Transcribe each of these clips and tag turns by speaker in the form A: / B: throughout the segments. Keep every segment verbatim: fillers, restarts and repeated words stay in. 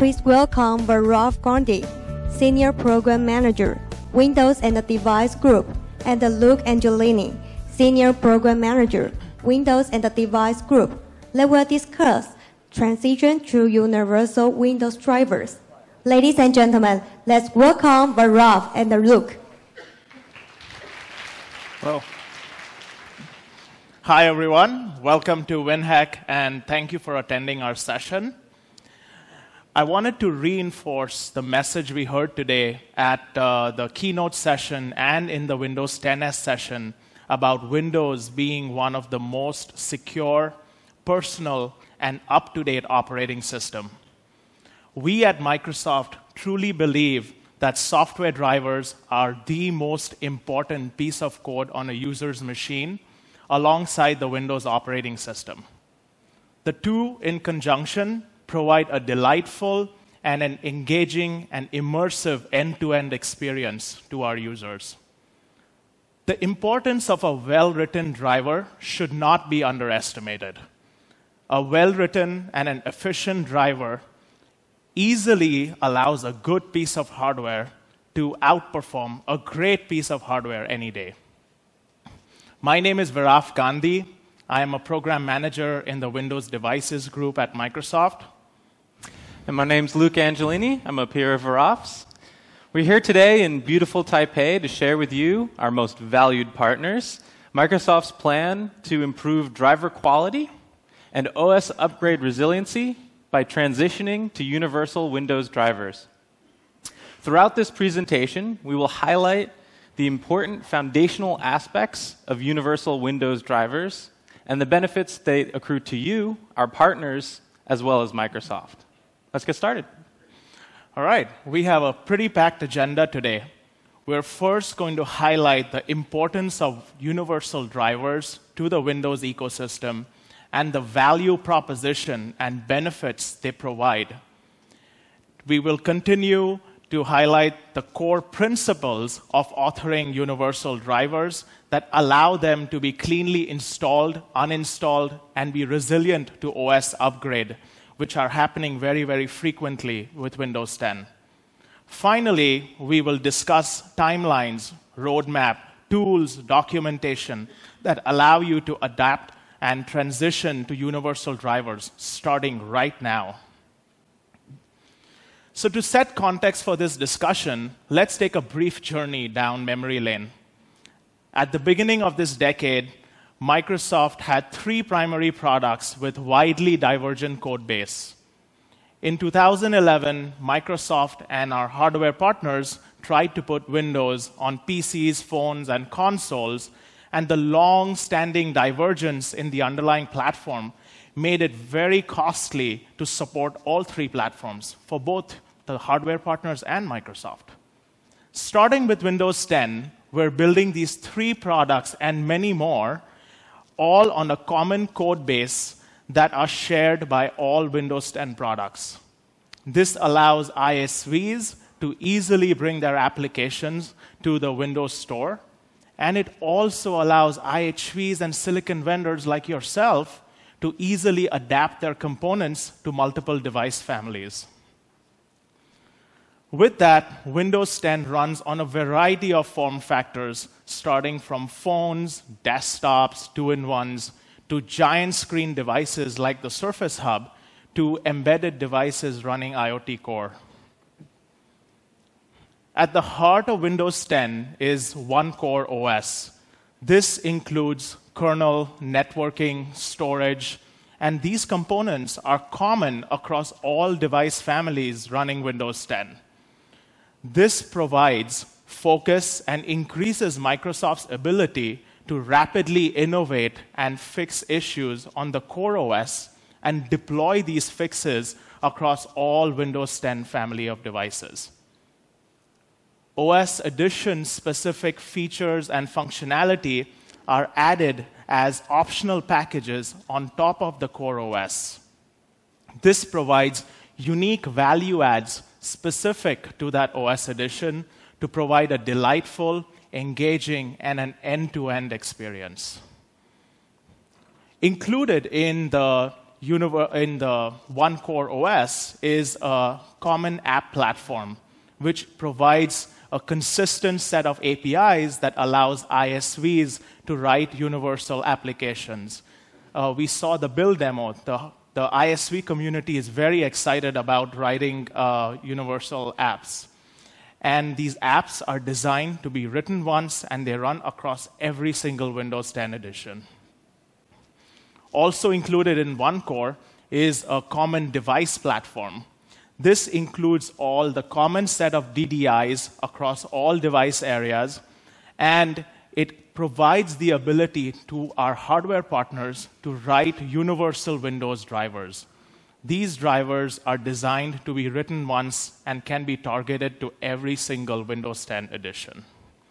A: please welcome Varav Gandhi, Senior Program Manager, Windows and the Device Group, and Luke Angelini, Senior Program Manager, Windows and the Device Group. They will discuss transition to universal Windows drivers. Ladies and gentlemen, let's welcome Varav and Luke.
B: Well, hi everyone. Welcome to WinHack, and thank you for attending our session. I wanted to reinforce the message we heard today at uh, the keynote session and in the Windows ten S session about Windows being one of the most secure, personal, and up-to-date operating system. We at Microsoft truly believe that software drivers are the most important piece of code on a user's machine alongside the Windows operating system. The two in conjunction provide a delightful and an engaging and immersive end-to-end experience to our users. The importance of a well-written driver should not be underestimated. A well-written and an efficient driver easily allows a good piece of hardware to outperform a great piece of hardware any day. My name is Varav Gandhi. I am a program manager in the Windows Devices Group at Microsoft.
C: And my name's Luke Angelini. I'm a peer of Varav's. We're here today in beautiful Taipei to share with you, our most valued partners, Microsoft's plan to improve driver quality and O S upgrade resiliency by transitioning to universal Windows drivers. Throughout this presentation, we will highlight the important foundational aspects of universal Windows drivers and the benefits they accrue to you, our partners, as well as Microsoft. Let's get started.
B: All right, we have a pretty packed agenda today. We're first going to highlight the importance of universal drivers to the Windows ecosystem and the value proposition and benefits they provide. We will continue to highlight the core principles of authoring universal drivers that allow them to be cleanly installed, uninstalled, and be resilient to O S upgrade, which are happening very, very frequently with Windows ten. Finally, we will discuss timelines, roadmap, tools, documentation that allow you to adapt and transition to universal drivers starting right now. So to set context for this discussion, let's take a brief journey down memory lane. At the beginning of this decade, Microsoft had three primary products with widely divergent code base. In two thousand eleven, Microsoft and our hardware partners tried to put Windows on P Cs, phones, and consoles, and the long-standing divergence in the underlying platform made it very costly to support all three platforms for both the hardware partners and Microsoft. Starting with Windows ten, we're building these three products and many more all on a common code base that are shared by all Windows ten products. This allows I S Vs to easily bring their applications to the Windows Store, and it also allows I H Vs and silicon vendors like yourself to easily adapt their components to multiple device families. With that, Windows ten runs on a variety of form factors, starting from phones, desktops, two-in-ones, to giant screen devices like the Surface Hub, to embedded devices running IoT Core. At the heart of Windows ten is one core O S. This includes kernel, networking, storage, and these components are common across all device families running Windows ten. This provides focus and increases Microsoft's ability to rapidly innovate and fix issues on the core O S and deploy these fixes across all Windows ten family of devices. O S edition-specific features and functionality are added as optional packages on top of the core O S. This provides unique value adds specific to that O S edition to provide a delightful, engaging, and an end-to-end experience. Included in the in the One Core O S is a common app platform, which provides a consistent set of A P Is that allows I S Vs to write universal applications. Uh, we saw the build demo. The, the I S V community is very excited about writing uh, universal apps. And these apps are designed to be written once, and they run across every single Windows ten edition. Also included in One Core is a common device platform. This includes all the common set of D D Is across all device areas, and it provides the ability to our hardware partners to write universal Windows drivers. These drivers are designed to be written once and can be targeted to every single Windows ten edition.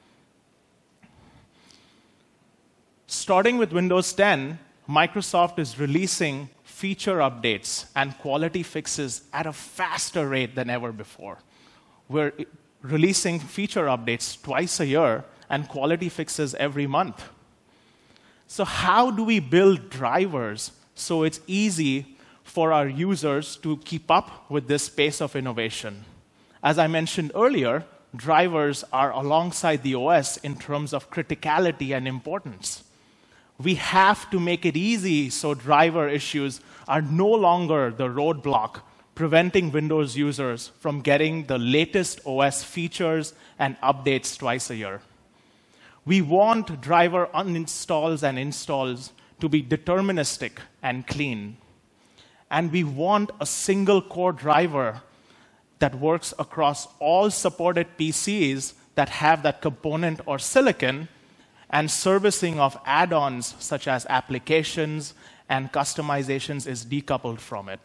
B: Starting with Windows ten, Microsoft is releasing feature updates and quality fixes at a faster rate than ever before. We're releasing feature updates twice a year and quality fixes every month. So how do we build drivers so it's easy for our users to keep up with this pace of innovation? As I mentioned earlier, drivers are alongside the O S in terms of criticality and importance. We have to make it easy so driver issues are no longer the roadblock preventing Windows users from getting the latest O S features and updates twice a year. We want driver uninstalls and installs to be deterministic and clean. And we want a single core driver that works across all supported P Cs that have that component or silicon, and servicing of add-ons such as applications and customizations is decoupled from it.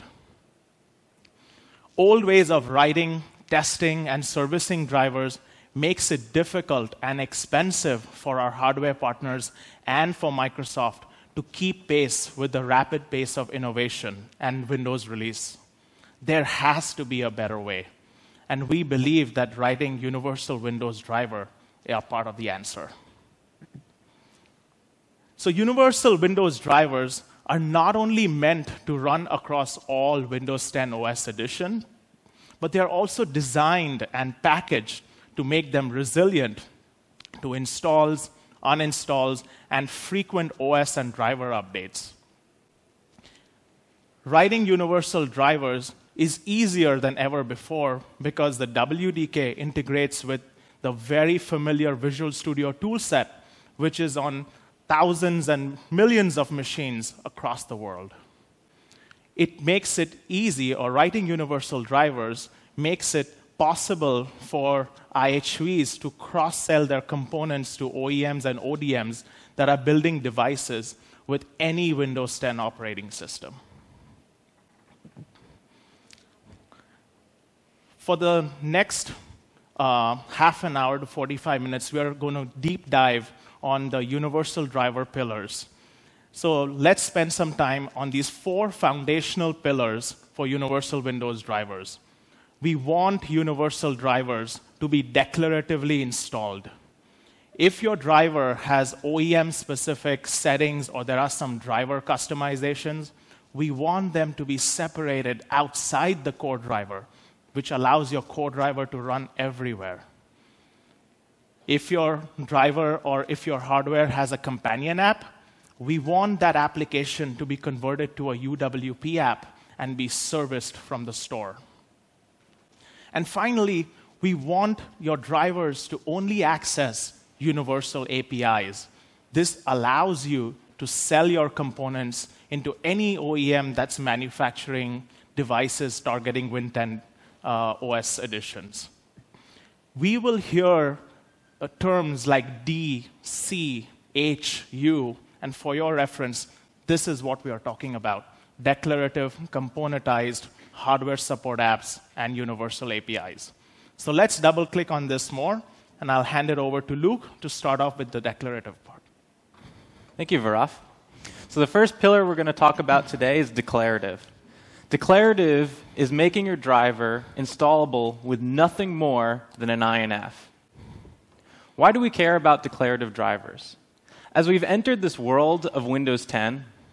B: Old ways of writing, testing, and servicing drivers makes it difficult and expensive for our hardware partners and for Microsoft to keep pace with the rapid pace of innovation and Windows release. There has to be a better way. And we believe that writing universal Windows driver are part of the answer. So universal Windows drivers are not only meant to run across all Windows ten O S edition, but they are also designed and packaged to make them resilient to installs, uninstalls, and frequent O S and driver updates. Writing universal drivers is easier than ever before because the W D K integrates with the very familiar Visual Studio toolset, which is on thousands and millions of machines across the world. It makes it easy, or writing universal drivers makes it possible for I H Vs to cross-sell their components to O E Ms and O D Ms that are building devices with any Windows ten operating system. For the next uh, half an hour to forty-five minutes, we are going to deep dive on the universal driver pillars. So let's spend some time on these four foundational pillars for universal Windows drivers. We want universal drivers to be declaratively installed. If your driver has O E M-specific settings or there are some driver customizations, we want them to be separated outside the core driver, which allows your core driver to run everywhere. If your driver or if your hardware has a companion app, we want that application to be converted to a U W P app and be serviced from the store. And finally, we want your drivers to only access universal A P Is. This allows you to sell your components into any O E M that's manufacturing devices targeting Win ten uh, O S editions. We will hear uh, terms like D, C, H, U, and for your reference, this is what we are talking about: declarative, componentized, hardware support apps, and universal A P Is. So let's double-click on this more, and I'll hand it over to Luke to start off with the declarative part.
C: Thank you, Viraf. So the first pillar we're going to talk about today is declarative. Declarative is making your driver installable with nothing more than an I N F. Why do we care about declarative drivers? As we've entered this world of Windows ten,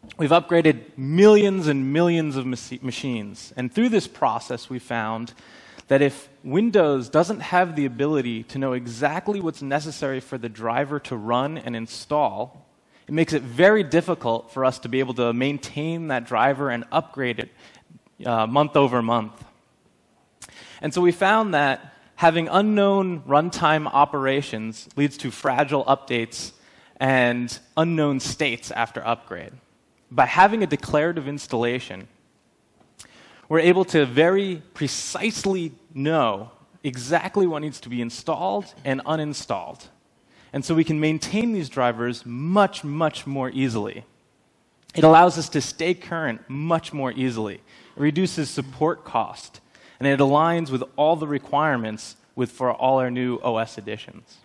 C: We've upgraded millions and millions of machi- machines. And through this process, we found that if Windows doesn't have the ability to know exactly what's necessary for the driver to run and install, it makes it very difficult for us to be able to maintain that driver and upgrade it uh, month over month. And so we found that having unknown runtime operations leads to fragile updates and unknown states after upgrade. By having a declarative installation, we're able to very precisely know exactly what needs to be installed and uninstalled. And so we can maintain these drivers much, much more easily. It allows us to stay current much more easily. It reduces support cost, and it aligns with all the requirements with for all our new O S editions.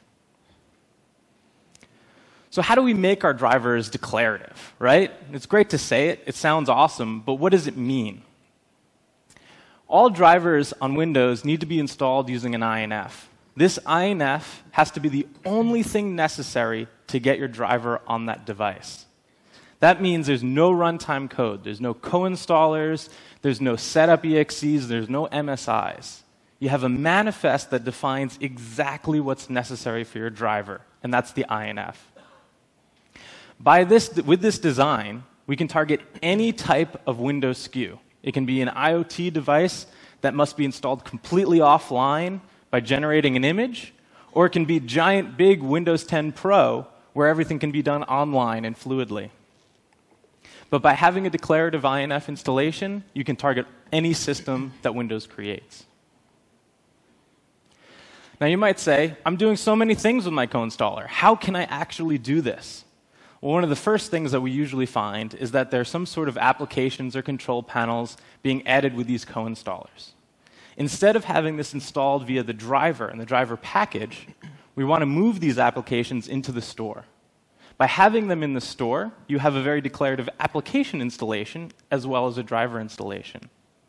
C: So how do we make our drivers declarative, right? It's great to say it, it sounds awesome, but what does it mean? All drivers on Windows need to be installed using an I N F. This I N F has to be the only thing necessary to get your driver on that device. That means there's no runtime code, there's no co-installers, there's no setup E X Es, there's no M S Is. You have a manifest that defines exactly what's necessary for your driver, and that's the I N F. By this, with this design, we can target any type of Windows S K U. It can be an IoT device that must be installed completely offline by generating an image, or it can be giant, big Windows ten Pro where everything can be done online and fluidly. But by having a declarative I N F installation, you can target any system that Windows creates. Now you might say, I'm doing so many things with my co-installer. How can I actually do this? Well, one of the first things that we usually find is that there's some sort of applications or control panels being added with these co-installers. Instead of having this installed via the driver and the driver package, we want to move these applications into the store. By having them in the store, you have a very declarative application installation as well as a driver installation.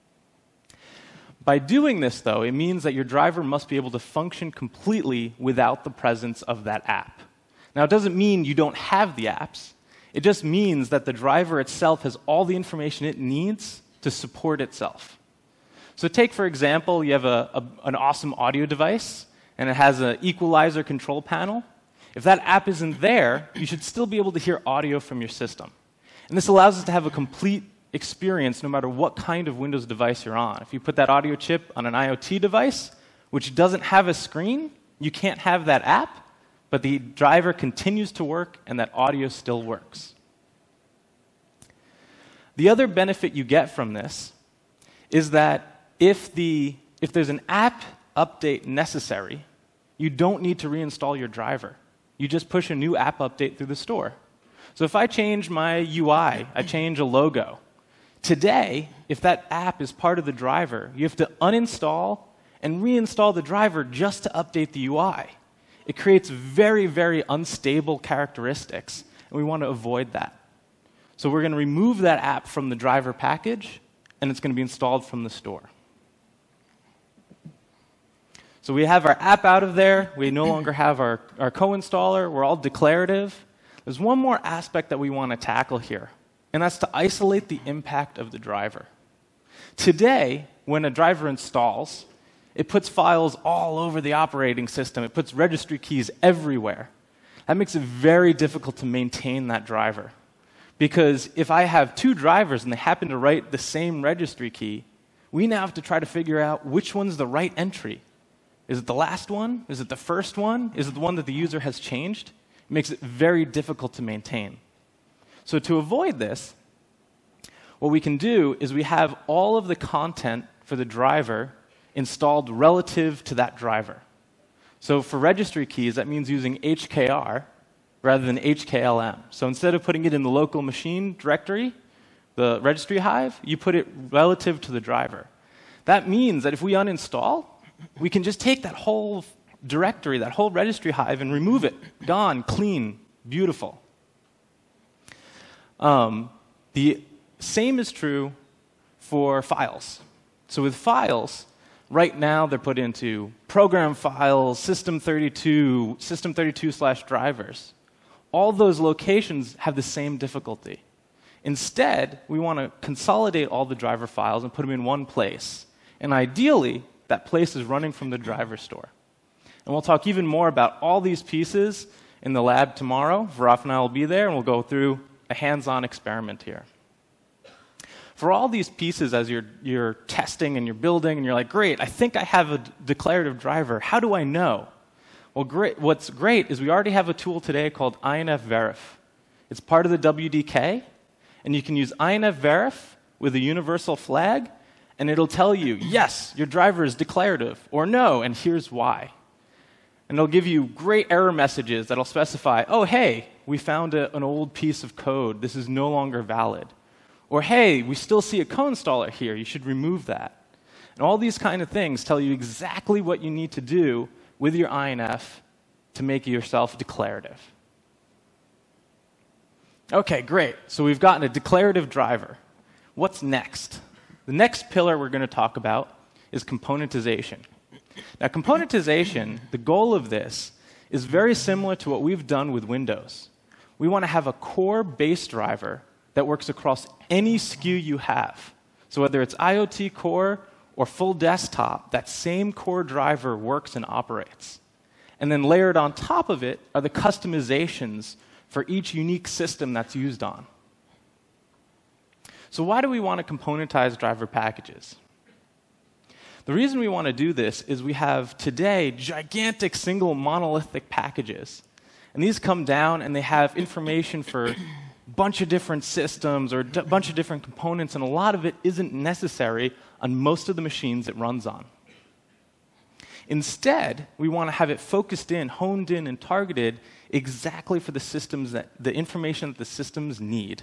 C: By doing this, though, it means that your driver must be able to function completely without the presence of that app. Now, it doesn't mean you don't have the apps. It just means that the driver itself has all the information it needs to support itself. So take, for example, you have a, a, an awesome audio device, and it has an equalizer control panel. If that app isn't there, you should still be able to hear audio from your system. And this allows us to have a complete experience no matter what kind of Windows device you're on. If you put that audio chip on an IoT device, which doesn't have a screen, you can't have that app, but the driver continues to work and that audio still works. The other benefit you get from this is that if, the, if there's an app update necessary, you don't need to reinstall your driver. You just push a new app update through the store. So if I change my U I, I change a logo, today, if that app is part of the driver, you have to uninstall and reinstall the driver just to update the U I. It creates very, very unstable characteristics, and we want to avoid that. So we're going to remove that app from the driver package, and it's going to be installed from the store. So we have our app out of there. We no longer have our, our co-installer. We're all declarative. There's one more aspect that we want to tackle here, and that's to isolate the impact of the driver. Today, when a driver installs, it puts files all over the operating system. It puts registry keys everywhere. That makes it very difficult to maintain that driver. Because if I have two drivers and they happen to write the same registry key, we now have to try to figure out which one's the right entry. Is it the last one? Is it the first one? Is it the one that the user has changed? It makes it very difficult to maintain. So to avoid this, what we can do is we have all of the content for the driver installed relative to that driver. So for registry keys, that means using H K R rather than H K L M. So instead of putting it in the local machine directory, the registry hive, you put it relative to the driver. That means that if we uninstall, we can just take that whole directory, that whole registry hive, and remove it. Gone, clean, beautiful. Um, the same is true for files. So with files, right now they're put into program files, system thirty-two, system thirty-two slash drivers. All those locations have the same difficulty. Instead, we want to consolidate all the driver files and put them in one place. And ideally, that place is running from the driver store. And we'll talk even more about all these pieces in the lab tomorrow. Viraf and I will be there, and we'll go through a hands-on experiment here. For all these pieces, as you're, you're testing and you're building, and you're like, great, I think I have a d- declarative driver. How do I know? Well, great, what's great is we already have a tool today called I N F Verif. It's part of the W D K, and you can use I N F Verif with a universal flag, and it'll tell you, yes, your driver is declarative, or no, and here's why. And it'll give you great error messages that'll specify, oh, hey, we found a, an old piece of code. This is no longer valid. Or, hey, we still see a co-installer here. You should remove that. And all these kind of things tell you exactly what you need to do with your I N F to make yourself declarative. Okay, great. So we've gotten a declarative driver. What's next? The next pillar we're going to talk about is componentization. Now, componentization, the goal of this is very similar to what we've done with Windows. We want to have a core base driver that works across any S K U you have. So whether it's IoT core or full desktop, that same core driver works and operates. And then layered on top of it are the customizations for each unique system that's used on. So why do we want to componentize driver packages? The reason we want to do this is we have today gigantic single monolithic packages. And these come down and they have information for a bunch of different systems or a bunch of different components, and a lot of it isn't necessary on most of the machines it runs on. Instead, we want to have it focused in, honed in, and targeted exactly for the systems that the information that the systems need.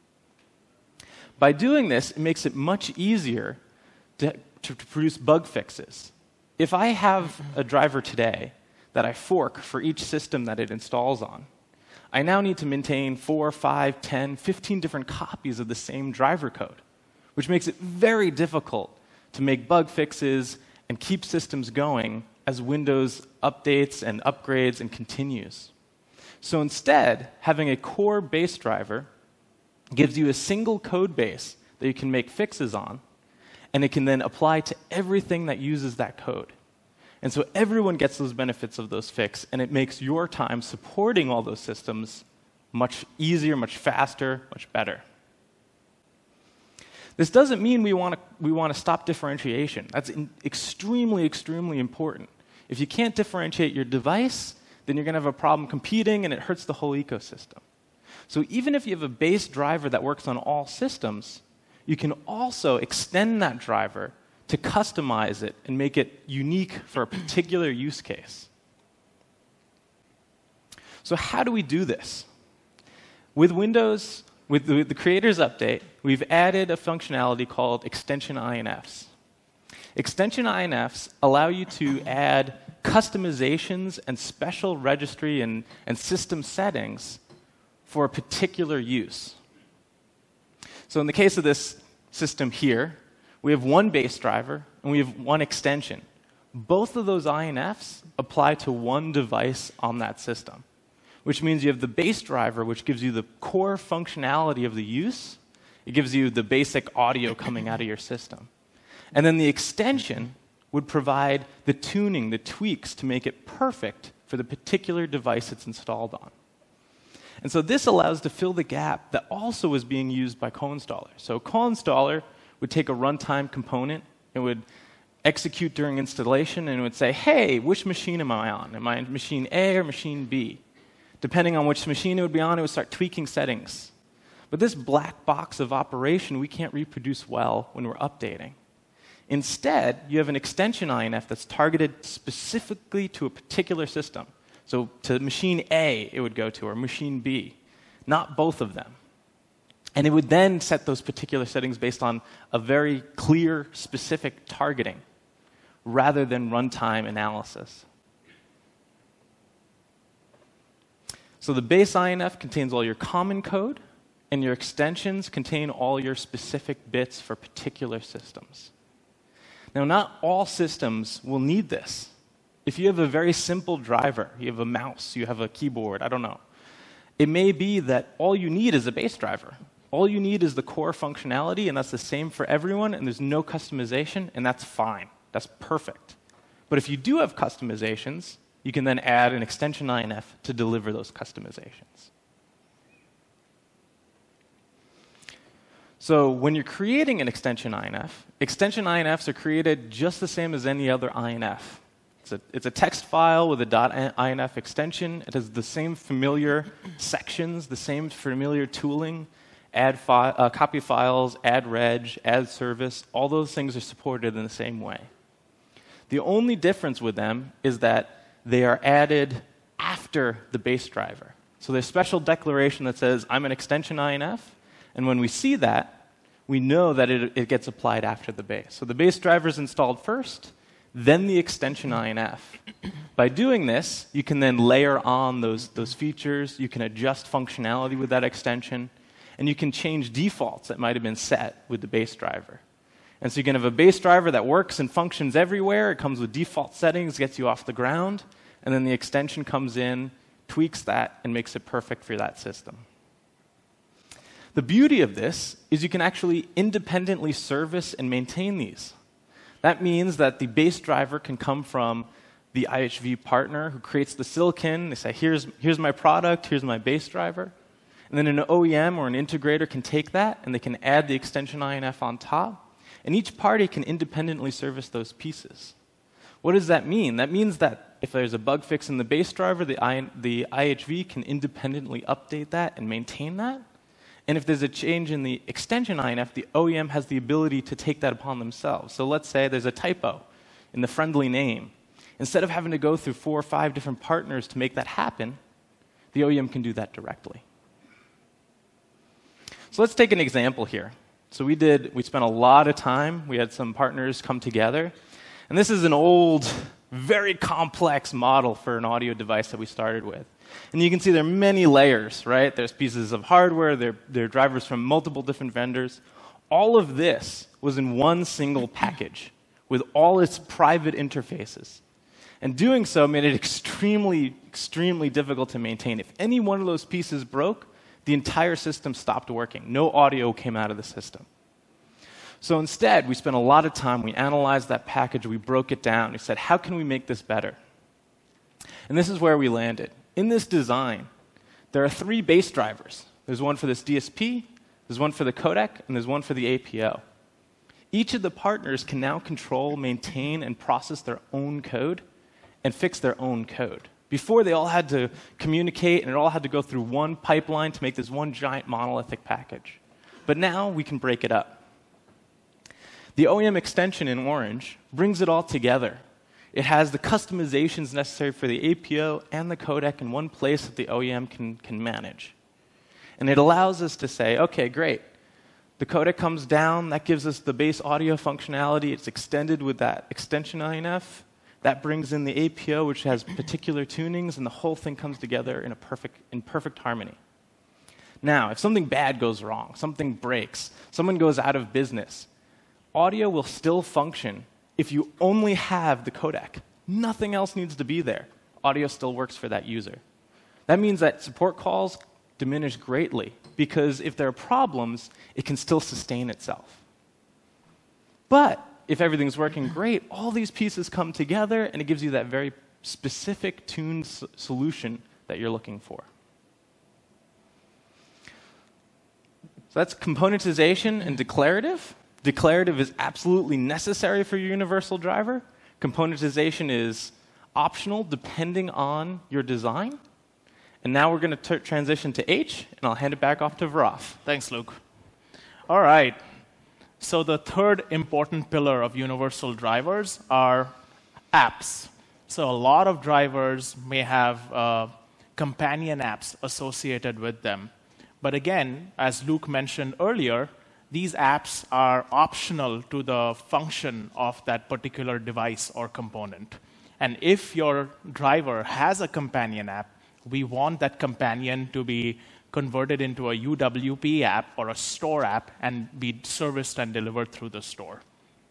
C: By doing this, it makes it much easier to, to, to produce bug fixes. If I have a driver today that I fork for each system that it installs on, I now need to maintain four, five, ten, fifteen different copies of the same driver code, which makes it very difficult to make bug fixes and keep systems going as Windows updates and upgrades and continues. So instead, having a core base driver gives you a single code base that you can make fixes on, and it can then apply to everything that uses that code. And so everyone gets those benefits of those fixes, and it makes your time supporting all those systems much easier, much faster, much better. This doesn't mean we want to we want to stop differentiation. That's in, extremely, extremely important. If you can't differentiate your device, then you're going to have a problem competing, and it hurts the whole ecosystem. So even if you have a base driver that works on all systems, you can also extend that driver to customize it and make it unique for a particular use case. So how do we do this? With Windows, with the, with the Creators Update, we've added a functionality called Extension I N Fs. Extension I N Fs allow you to add customizations and special registry and, and system settings for a particular use. So in the case of this system here, we have one base driver and we have one extension. Both of those I N Fs apply to one device on that system, which means you have the base driver, which gives you the core functionality of the use. It gives you the basic audio coming out of your system. And then the extension would provide the tuning, the tweaks to make it perfect for the particular device it's installed on. And so this allows to fill the gap that also is being used by co-installer. So co-installer would take a runtime component, it would execute during installation, and it would say, hey, which machine am I on? Am I on machine A or machine B? Depending on which machine it would be on, it would start tweaking settings. But this black box of operation we can't reproduce well when we're updating. Instead, you have an extension I N F that's targeted specifically to a particular system. So to machine A, it would go to, or machine B, not both of them. And it would then set those particular settings based on a very clear, specific targeting, rather than runtime analysis. So the base I N F contains all your common code, and your extensions contain all your specific bits for particular systems. Now, not all systems will need this. If you have a very simple driver, you have a mouse, you have a keyboard, I don't know, it may be that all you need is a base driver. All you need is the core functionality, and that's the same for everyone, and there's no customization, and that's fine. That's perfect. But if you do have customizations, you can then add an extension I N F to deliver those customizations. So when you're creating an extension I N F, extension I N Fs are created just the same as any other I N F. It's a, it's a text file with a .inf extension. It has the same familiar sections, the same familiar tooling, add fi uh, copy files, add reg, add service. All those things are supported in the same way. The only difference with them is that they are added after the base driver. So there's a special declaration that says, I'm an extension I N F, and when we see that, we know that it, it gets applied after the base. So the base driver is installed first, then the extension I N F. By doing this, you can then layer on those, those features, you can adjust functionality with that extension, and you can change defaults that might have been set with the base driver. And so you can have a base driver that works and functions everywhere. It comes with default settings, gets you off the ground, and then the extension comes in, tweaks that, and makes it perfect for that system. The beauty of this is you can actually independently service and maintain these. That means that the base driver can come from the I H V partner who creates the silicon. They say, here's, here's my product, here's my base driver. And then an O E M or an integrator can take that, and they can add the extension I N F on top. And each party can independently service those pieces. What does that mean? That means that if there's a bug fix in the base driver, the, I, the I H V can independently update that and maintain that. And if there's a change in the extension I N F, the O E M has the ability to take that upon themselves. So let's say there's a typo in the friendly name. Instead of having to go through four or five different partners to make that happen, the O E M can do that directly. So let's take an example here. So we did, we spent a lot of time. We had some partners come together. And this is an old, very complex model for an audio device that we started with. And you can see there are many layers, right? There's pieces of hardware, there, there are drivers from multiple different vendors. All of this was in one single package with all its private interfaces. And doing so made it extremely, extremely difficult to maintain. If any one of those pieces broke, the entire system stopped working. No audio came out of the system. So instead, we spent a lot of time, we analyzed that package, we broke it down, we said, how can we make this better? And this is where we landed. In this design, there are three base drivers. There's one for this D S P, there's one for the codec, and there's one for the A P O. Each of the partners can now control, maintain, and process their own code and fix their own code. Before, they all had to communicate, and it all had to go through one pipeline to make this one giant monolithic package. But now we can break it up. The O E M extension in orange brings it all together. It has the customizations necessary for the A P O and the codec in one place that the O E M can, can manage. And it allows us to say, OK, great. The codec comes down. That gives us the base audio functionality. It's extended with that extension I N F. That brings in the A P O, which has particular tunings, and the whole thing comes together in, a perfect, in perfect harmony. Now, if something bad goes wrong, something breaks, someone goes out of business, audio will still function if you only have the codec. Nothing else needs to be there. Audio still works for that user. That means that support calls diminish greatly, because if there are problems, it can still sustain itself. But if everything's working great, all these pieces come together, and it gives you that very specific tuned s- solution that you're looking for. So that's componentization and declarative. Declarative is absolutely necessary for your universal driver. Componentization is optional depending on your design. And now we're going to transition to H, and I'll hand it back off to Viraf.
B: Thanks, Luke. All right. So the third important pillar of universal drivers are apps. So a lot of drivers may have uh, companion apps associated with them. But again, as Luke mentioned earlier, these apps are optional to the function of that particular device or component. And if your driver has a companion app, we want that companion to be converted into a U W P app or a store app and be serviced and delivered through the store.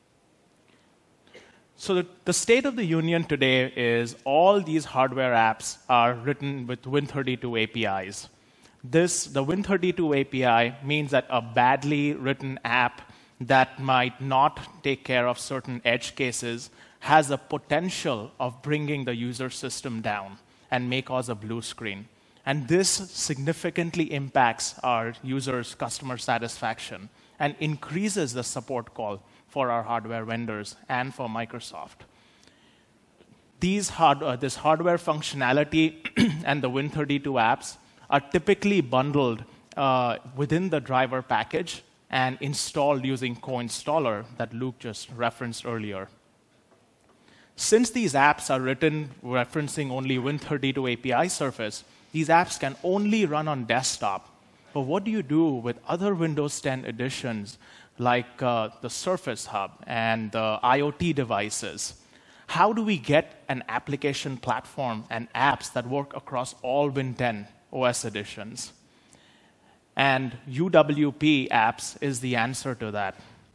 B: So the, the state of the union today is all these hardware apps are written with Win thirty-two A P Is. This, the Win thirty-two A P I means that a badly written app that might not take care of certain edge cases has a potential of bringing the user system down and may cause a blue screen. And this significantly impacts our users' customer satisfaction and increases the support call for our hardware vendors and for Microsoft. These hard, uh, this hardware functionality and the Win thirty-two apps are typically bundled uh, within the driver package and installed using co-installer that Luke just referenced earlier. Since these apps are written referencing only Win thirty-two A P I surface, these apps can only run on desktop. But what do you do with other Windows ten editions like uh, the Surface Hub and the IoT devices? How do we get an application platform and apps that work across all Win ten O S editions? And U W P apps is the answer to that.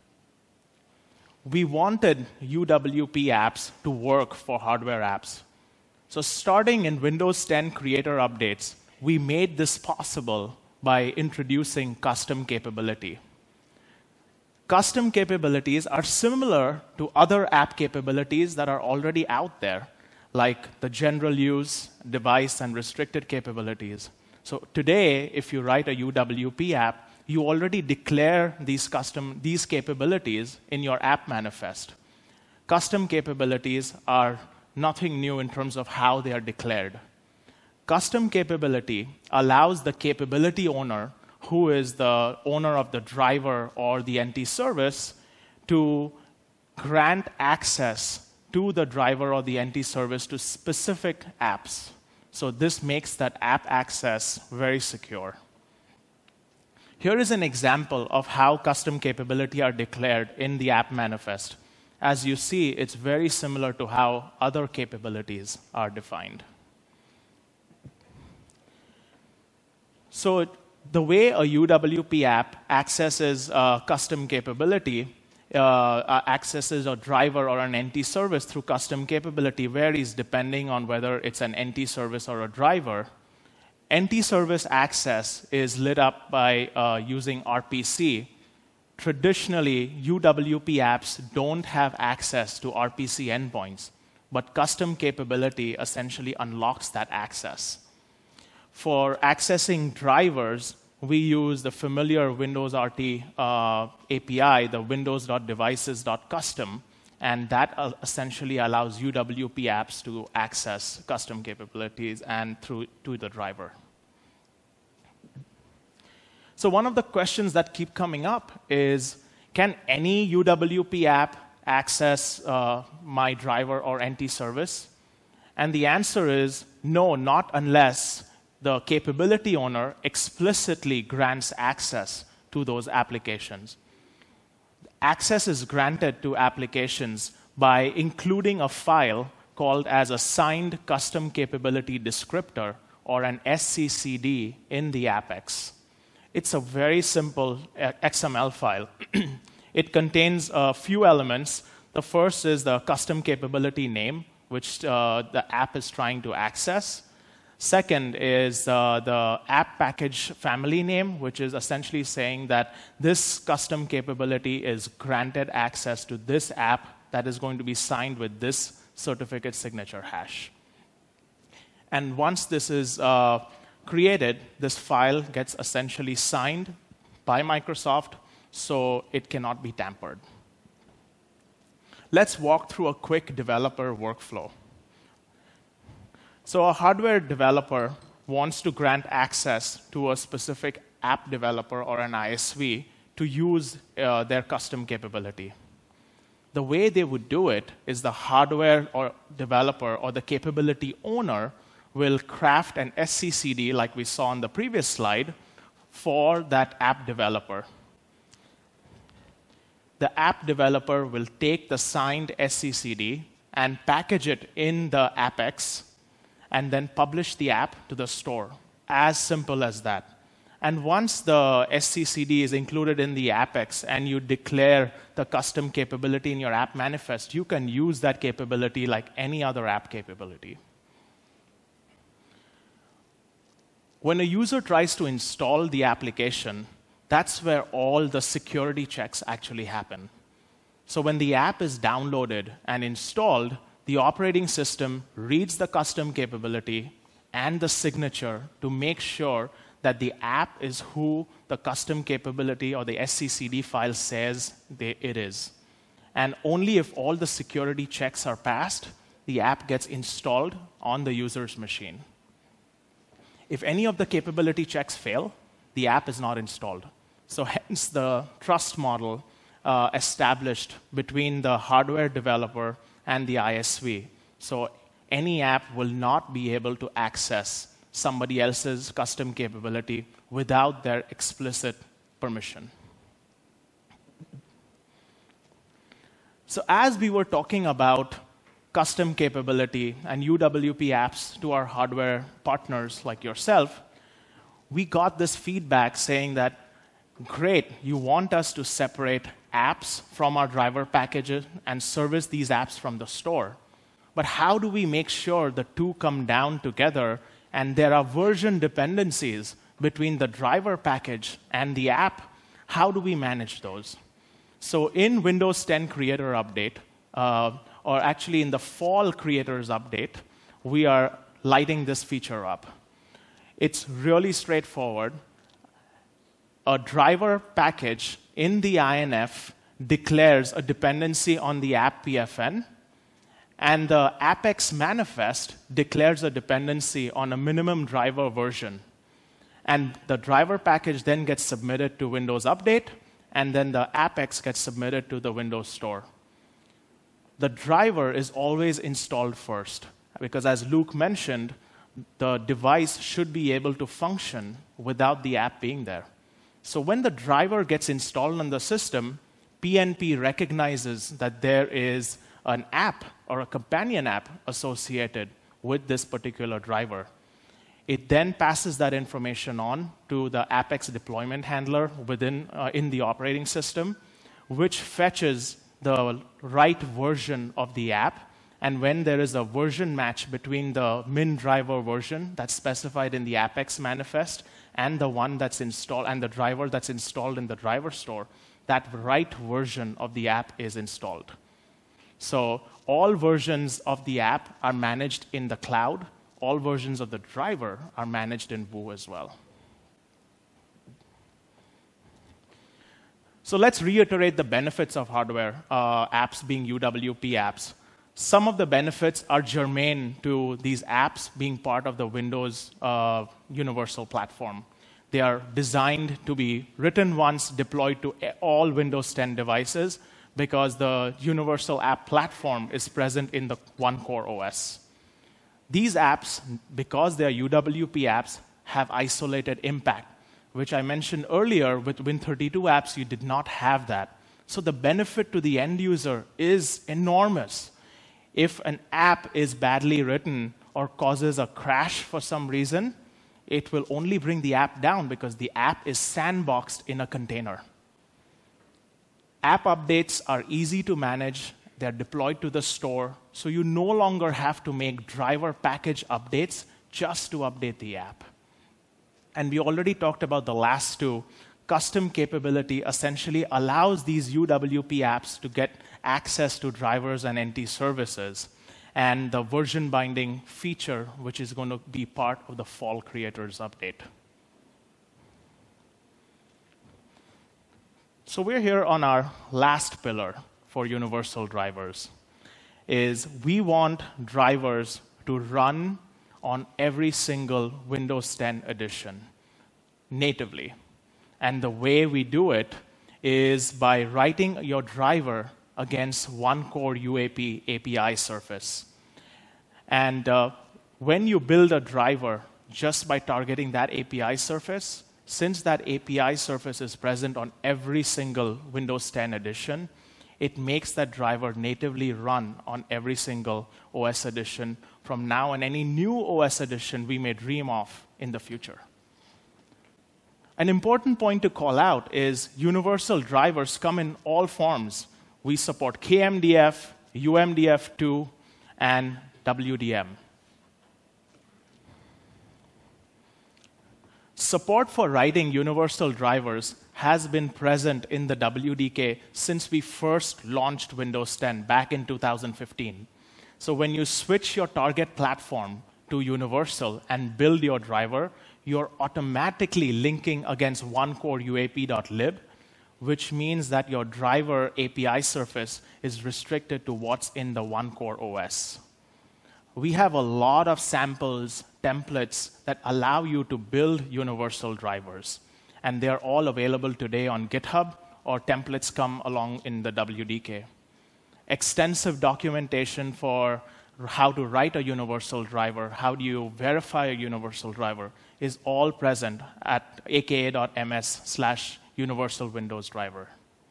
B: We wanted U W P apps to work for hardware apps. So starting in Windows ten Creator Updates, we made this possible by introducing custom capability. Custom capabilities are similar to other app capabilities that are already out there, like the general use, device, and restricted capabilities. So today, if you write a U W P app, you already declare these custom these capabilities in your app manifest. Custom capabilities are nothing new in terms of how they are declared. Custom capability allows the capability owner, who is the owner of the driver or the N T service, to grant access to the driver or the N T service to specific apps. So this makes that app access very secure. Here is an example of how custom capability are declared in the app manifest. As you see, it's very similar to how other capabilities are defined. So the way a U W P app accesses uh, custom capability, uh, uh, accesses a driver or an N T service through custom capability varies depending on whether it's an N T service or a driver. N T service access is lit up by uh, using R P C. Traditionally, U W P apps don't have access to R P C endpoints, but custom capability essentially unlocks that access. For accessing drivers, we use the familiar Windows R T uh, A P I, the windows.devices.custom, and that uh, essentially allows U W P apps to access custom capabilities and through to the driver. So one of the questions that keep coming up is, can any U W P app access uh, my driver or N T service? And the answer is no, not unless the capability owner explicitly grants access to those applications. Access is granted to applications by including a file called as a signed custom capability descriptor, or an S C C D, in the Apex. It's a very simple X M L file. It contains a few elements. The first is the custom capability name, which uh, the app is trying to access. Second is uh, the app package family name, which is essentially saying that this custom capability is granted access to this app that is going to be signed with this certificate signature hash. And once this is uh, created, this file gets essentially signed by Microsoft, so it cannot be tampered. Let's walk through a quick developer workflow. So a hardware developer wants to grant access to a specific app developer or an I S V to use uh, their custom capability. The way they would do it is the hardware or developer or the capability owner will craft an S C C D, like we saw on the previous slide, for that app developer. The app developer will take the signed S C C D and package it in the Apex, and then publish the app to the store. As simple as that. And once the S C C D is included in the Apex and you declare the custom capability in your app manifest, you can use that capability like any other app capability. When a user tries to install the application, that's where all the security checks actually happen. So when the app is downloaded and installed, the operating system reads the custom capability and the signature to make sure that the app is who the custom capability or the S C C D file says they, it is. And only if all the security checks are passed, the app gets installed on the user's machine. If any of the capability checks fail, the app is not installed. So hence the trust model uh, established between the hardware developer and the I S V. So any app will not be able to access somebody else's custom capability without their explicit permission. So as we were talking about custom capability and U W P apps to our hardware partners like yourself, we got this feedback saying that, great, you want us to separate apps from our driver packages and service these apps from the store. But how do we make sure the two come down together and there are version dependencies between the driver package and the app? How do we manage those? So in Windows ten Creator Update, uh, or actually in the Fall Creators Update, we are lighting this feature up. It's really straightforward. A driver package in the I N F declares a dependency on the app P F N, and the Apex manifest declares a dependency on a minimum driver version. And the driver package then gets submitted to Windows Update, and then the Apex gets submitted to the Windows Store. The driver is always installed first, because as Luke mentioned, the device should be able to function without the app being there. So when the driver gets installed on the system, P N P recognizes that there is an app or a companion app associated with this particular driver. It then passes that information on to the Apex deployment handler within uh, in the operating system, which fetches the right version of the app. And when there is a version match between the min driver version that's specified in the Apex manifest and the one that's installed and the driver that's installed in the driver store, that right version of the app is installed. So all versions of the app are managed in the cloud. All versions of the driver are managed in V U as well. So let's reiterate the benefits of hardware uh, apps being U W P apps. Some of the benefits are germane to these apps being part of the Windows uh, Universal Platform. They are designed to be written once, deployed to all Windows ten devices, because the Universal App Platform is present in the one core O S. These apps, because they are U W P apps, have isolated impact, which I mentioned earlier with Win thirty-two apps, you did not have that. So the benefit to the end user is enormous. If an app is badly written or causes a crash for some reason, it will only bring the app down because the app is sandboxed in a container. App updates are easy to manage. They're deployed to the store, so you no longer have to make driver package updates just to update the app. And we already talked about the last two. Custom capability essentially allows these U W P apps to get access to drivers and N T services, and the version binding feature, which is going to be part of the Fall Creators Update. So we're here on our last pillar for universal drivers, is we want drivers to run on every single Windows ten edition natively. And the way we do it is by writing your driver against one core U A P A P I surface. And uh, when you build a driver just by targeting that A P I surface, since that A P I surface is present on every single Windows ten edition, it makes that driver natively run on every single O S edition from now and any new O S edition we may dream of in the future. An important point to call out is universal drivers come in all forms. We support K M D F, U M D F two, and W D M. Support for writing universal drivers has been present in the W D K since we first launched Windows ten back in two thousand fifteen. So when you switch your target platform to universal and build your driver, you're automatically linking against one-core U A P.lib, which means that your driver A P I surface is restricted to what's in the one-core O S. We have a lot of samples, templates that allow you to build universal drivers. And they're all available today on GitHub, or templates come along in the W D K. Extensive documentation for how to write a universal driver, how do you verify a universal driver, is all present at aka.ms slash universal Windows driver.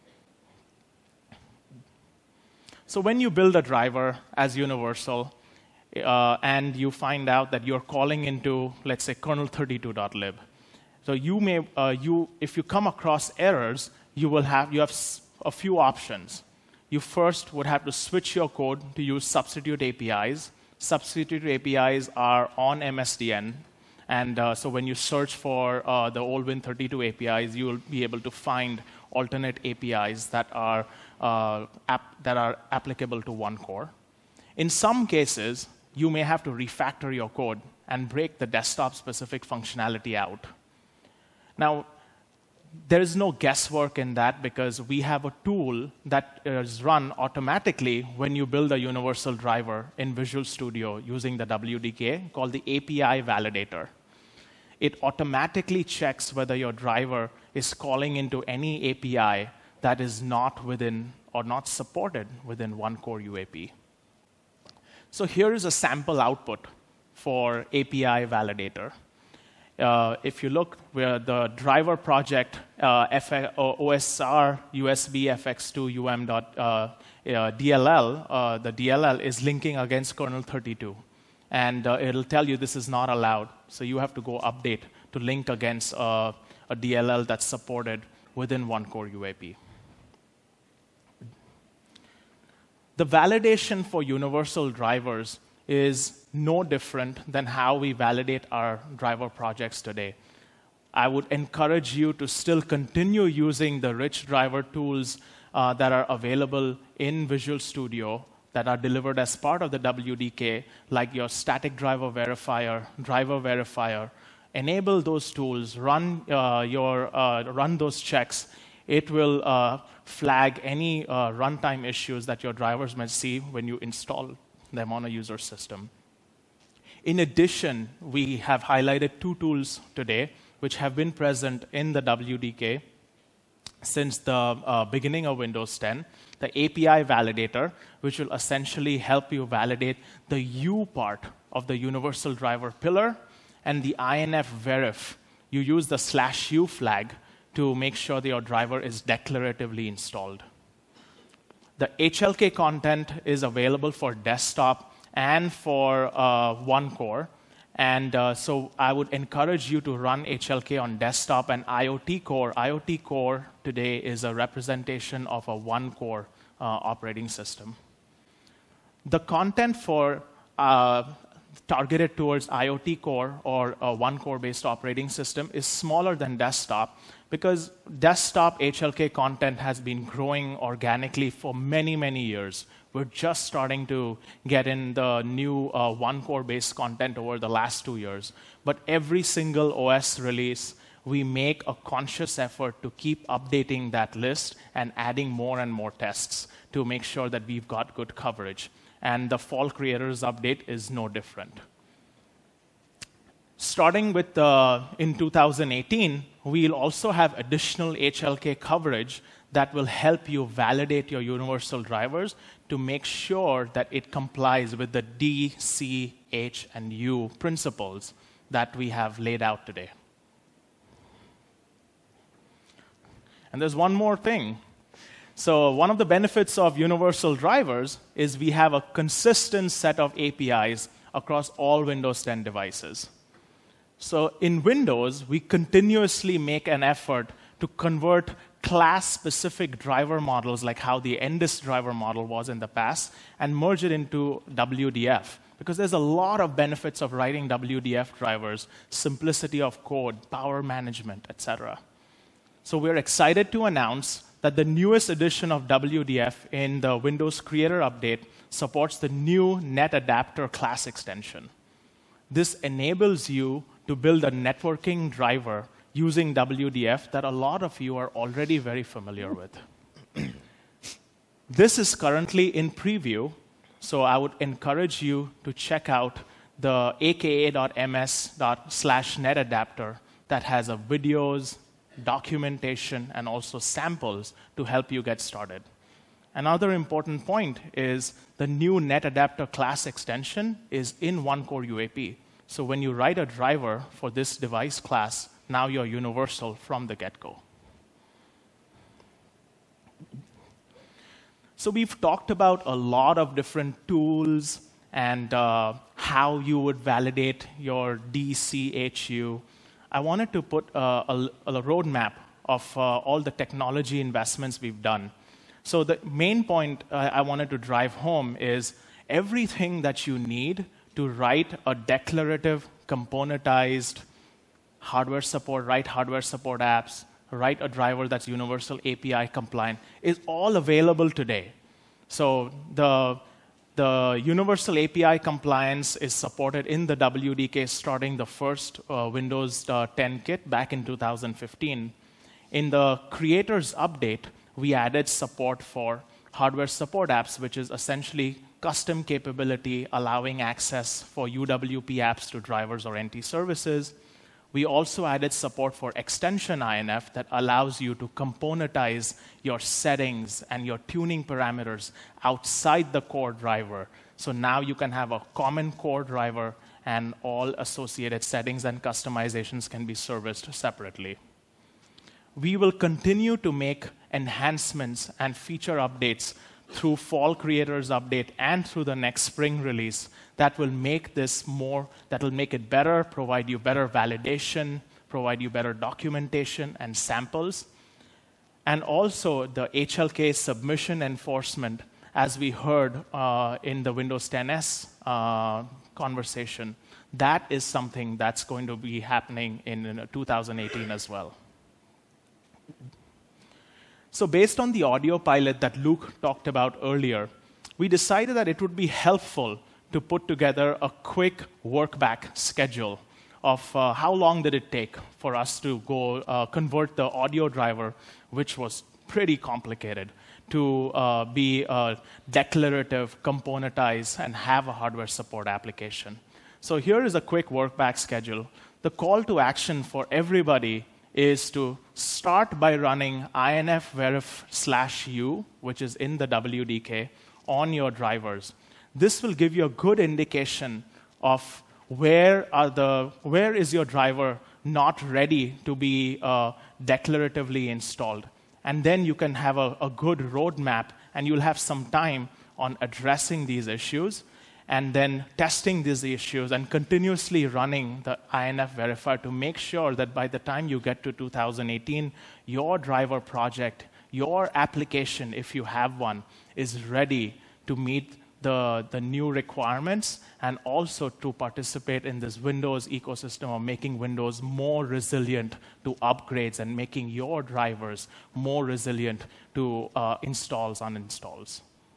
B: So when you build a driver as universal, uh, and you find out that you're calling into, let's say, kernel thirty-two.lib, so you may, uh, you, if you come across errors, you will have, you have a few options. You first would have to switch your code to use substitute A P Is. Substitute A P Is are on M S D N. And uh, so when you search for uh, the old Win thirty-two A P Is, you will be able to find alternate A P Is that are, uh, app that are applicable to one core. In some cases, you may have to refactor your code and break the desktop-specific functionality out. Now, there is no guesswork in that because we have a tool that is run automatically when you build a universal driver in Visual Studio using the W D K called the A P I Validator. It automatically checks whether your driver is calling into any A P I that is not within or not supported within one-core U A P. So here is a sample output for A P I Validator. Uh, if you look where the driver project uh, F O S R U S B F X two U M dot uh, uh, D L L, uh, the D L L is linking against kernel thirty-two. And uh, it'll tell you this is not allowed. So you have to go update to link against uh, a D L L that's supported within one-core U A P. The validation for universal drivers is no different than how we validate our driver projects today. I would encourage you to still continue using the rich driver tools uh, that are available in Visual Studio that are delivered as part of the W D K, like your static driver verifier, driver verifier. Enable those tools, run, uh, your, uh, run those checks. It will uh, flag any uh, runtime issues that your drivers might see when you install them on a user system. In addition, we have highlighted two tools today which have been present in the W D K since the uh, beginning of Windows ten. The A P I Validator, which will essentially help you validate the U part of the universal driver pillar, and the I N F verif. You use the slash U flag to make sure that your driver is declaratively installed. The H L K content is available for desktop and for uh, one core. And uh, so I would encourage you to run H L K on desktop and IoT core. IoT core today is a representation of a one-core uh, operating system. The content for uh, targeted towards IoT core or a one-core based operating system is smaller than desktop because desktop H L K content has been growing organically for many, many years. We're just starting to get in the new uh, one-core based content over the last two years. But every single O S release, we make a conscious effort to keep updating that list and adding more and more tests to make sure that we've got good coverage. And the Fall Creators Update is no different. Starting with uh, in two thousand eighteen, we'll also have additional H L K coverage that will help you validate your universal drivers to make sure that it complies with the D, C, H, and U principles that we have laid out today. And there's one more thing. So one of the benefits of universal drivers is we have a consistent set of A P Is across all Windows ten devices. So in Windows, we continuously make an effort to convert class-specific driver models, like how the N D I S driver model was in the past, and merge it into W D F. Because there's a lot of benefits of writing W D F drivers, simplicity of code, power management, et cetera. So we're excited to announce that the newest edition of W D F in the Windows Creator Update supports the new NetAdapter class extension. This enables you to build a networking driver using W D F that a lot of you are already very familiar with. This is currently in preview, so I would encourage you to check out the aka.ms slash netadapter that has a videos, documentation, and also samples to help you get started. Another important point is the new NetAdapter class extension is in one-core U A P. So when you write a driver for this device class, now you're universal from the get-go. So we've talked about a lot of different tools and uh, how you would validate your D C H U. I wanted to put uh, a, a roadmap of uh, all the technology investments we've done. So the main point uh, I wanted to drive home is everything that you need to write a declarative, componentized hardware support, write hardware support apps, write a driver that's universal A P I compliant, is all available today. So the, the universal A P I compliance is supported in the W D K starting the first uh, Windows uh, ten kit back in two thousand fifteen. In the creators update, we added support for hardware support apps, which is essentially custom capability allowing access for U W P apps to drivers or N T services. We also added support for extension I N F that allows you to componentize your settings and your tuning parameters outside the core driver. So now you can have a common core driver and all associated settings and customizations can be serviced separately. We will continue to make enhancements and feature updates through Fall Creators Update and through the next spring release that will make this more, that will make it better, provide you better validation, provide you better documentation and samples. And also the H L K submission enforcement, as we heard uh, in the Windows ten S uh, conversation, that is something that's going to be happening in, in two thousand eighteen as well. So based on the audio pilot that Luke talked about earlier, we decided that it would be helpful to put together a quick work-back schedule of uh, how long did it take for us to go uh, convert the audio driver, which was pretty complicated, to uh, be uh, declarative, componentized, and have a hardware support application. So here is a quick work-back schedule. The call to action for everybody is to start by running infverif slash u, which is in the W D K, on your drivers. This will give you a good indication of where, are the, where is your driver not ready to be uh, declaratively installed. And then you can have a, a good roadmap, and you'll have some time on addressing these issues, and then testing these issues and continuously running the I N F verifier to make sure that by the time you get to two thousand eighteen, your driver project, your application, if you have one, is ready to meet the, the new requirements and also to participate in this Windows ecosystem of making Windows more resilient to upgrades and making your drivers more resilient to uh, installs, uninstalls.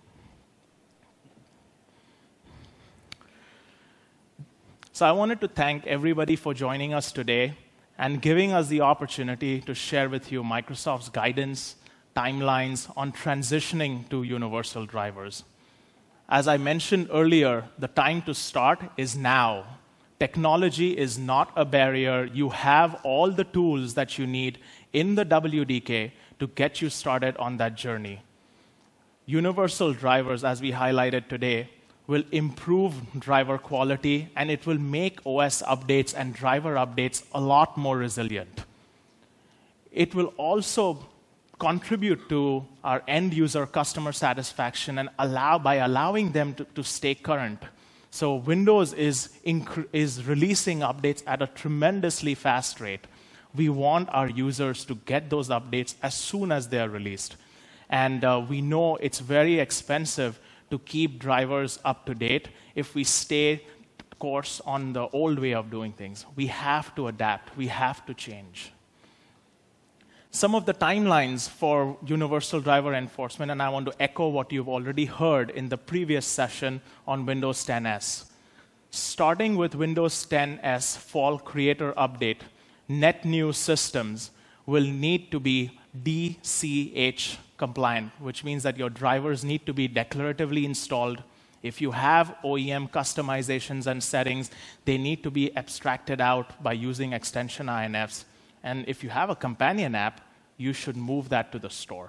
B: So I wanted to thank everybody for joining us today and giving us the opportunity to share with you Microsoft's guidance, timelines on transitioning to universal drivers. As I mentioned earlier, the time to start is now. Technology is not a barrier. You have all the tools that you need in the W D K to get you started on that journey. Universal drivers, as we highlighted today, will improve driver quality, and it will make O S updates and driver updates a lot more resilient. It will also contribute to our end user customer satisfaction and allow by allowing them to, to stay current. So Windows is, is releasing updates at a tremendously fast rate. We want our users to get those updates as soon as they are released. And uh, we know it's very expensive to keep drivers up to date if we stay course on the old way of doing things. We have to adapt. We have to change. Some of the timelines for universal driver enforcement, and I want to echo what you've already heard in the previous session on Windows ten S. Starting with Windows ten S Fall Creator Update, net new systems will need to be D C H compliant, which means that your drivers need to be declaratively installed. If you have O E M customizations and settings, they need to be abstracted out by using extension I N Fs. And if you have a companion app, you should move that to the store.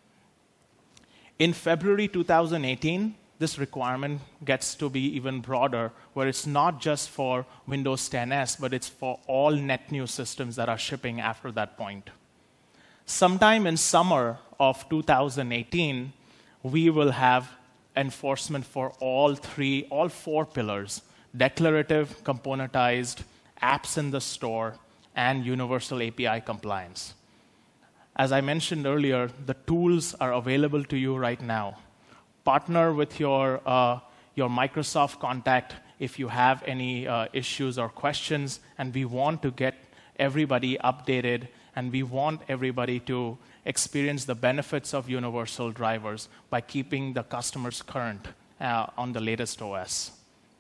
B: In February two thousand eighteen, this requirement gets to be even broader, where it's not just for Windows ten S, but it's for all net new systems that are shipping after that point. Sometime in summer of two thousand eighteen, we will have enforcement for all three, all four pillars: declarative, componentized, apps in the store, and universal A P I compliance. As I mentioned earlier, the tools are available to you right now. Partner with your, uh, your Microsoft contact if you have any uh, issues or questions, and we want to get everybody updated, and we want everybody to experience the benefits of universal drivers by keeping the customers current uh, on the latest O S.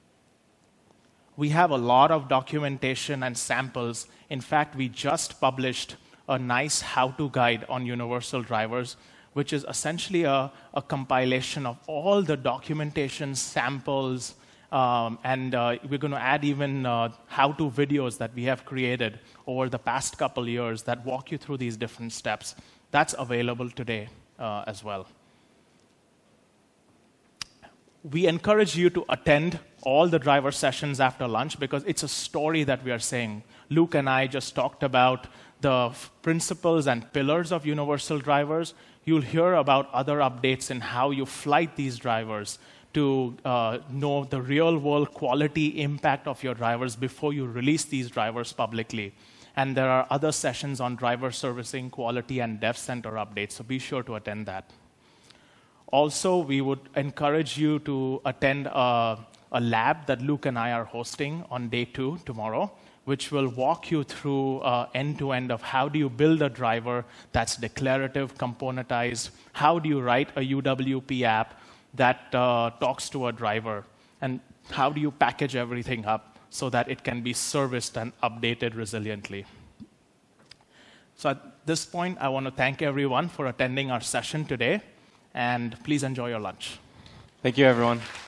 B: We have a lot of documentation and samples. In fact, we just published a nice how-to guide on universal drivers, which is essentially a, a compilation of all the documentation, samples, um, and uh, we're going to add even uh, how-to videos that we have created over the past couple years that walk you through these different steps. That's available today uh, as well. We encourage you to attend all the driver sessions after lunch because it's a story that we are saying. Luke and I just talked about the principles and pillars of universal drivers. You'll hear about other updates in how you flight these drivers to uh, know the real-world quality impact of your drivers before you release these drivers publicly. And there are other sessions on driver servicing, quality, and dev center updates, so be sure to attend that. Also, we would encourage you to attend a, a lab that Luke and I are hosting on day two tomorrow, which will walk you through uh, end-to-end of how do you build a driver that's declarative, componentized, how do you write a U W P app that uh, talks to a driver, and how do you package everything up so that it can be serviced and updated resiliently. So at this point, I want to thank everyone for attending our session today, and please enjoy your lunch.
C: Thank you, everyone.